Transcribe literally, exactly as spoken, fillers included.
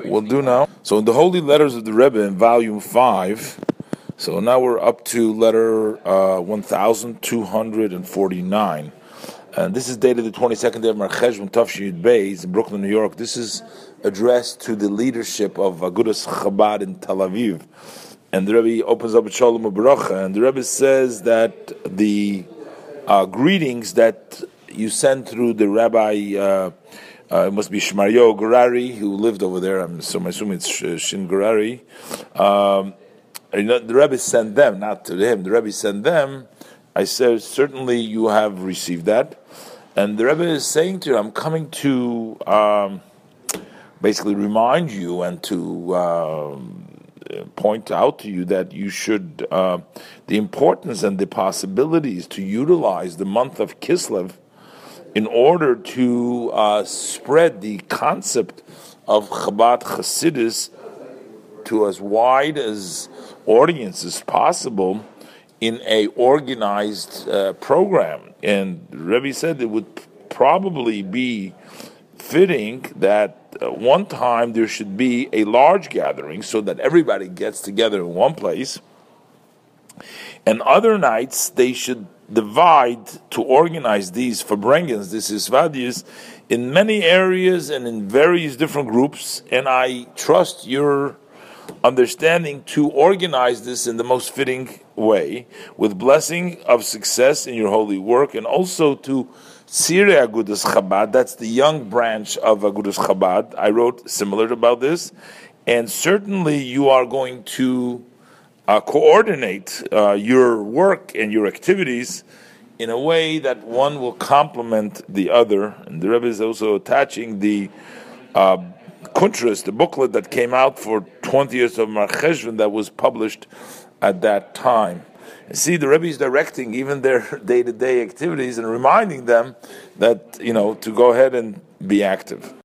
we'll do now. So in the Holy Letters of the Rebbe in volume five, so now we're up to letter uh, one thousand two hundred forty-nine. And this is dated the twenty-second day of Mar Cheshvan Tafshid Beis in Brooklyn, New York. This is addressed to the leadership of Agudas Chabad in Tel Aviv. And the Rebbe opens up with Shalom U'Baracha, and the Rebbe says that the uh, greetings that you send through the Rabbi, uh, uh, it must be Shmaryo Gurari, who lived over there, I'm, so I'm assuming it's Shin Gurari. Um, you know, the Rebbe sent them, not to him, the Rebbe sent them. I said, certainly you have received that. And the Rebbe is saying to you, I'm coming to um, basically remind you and to um, point out to you that you should, uh, the importance and the possibilities to utilize the month of Kislev in order to uh, spread the concept of Chabad Hasidus to as wide as audience as possible in a organized uh, program. And the Rebbe said it would probably be fitting that uh, one time there should be a large gathering so that everybody gets together in one place, and other nights they should divide to organize these Fabrengens, this is Vadius, in many areas and in various different groups, and I trust your understanding to organize this in the most fitting way, with blessing of success in your holy work, and also to Tzirei Agudas Chabad, that's the young branch of Agudas Chabad. I wrote similar about this, and certainly you are going to uh, coordinate uh, your work and your activities in a way that one will complement the other. And the Rebbe is also attaching the uh, Kuntras, the booklet that came out for twentieth of Mar Cheshvan that was published at that time. And see, the Rebbe is directing even their day-to-day activities and reminding them that, you know, to go ahead and be active.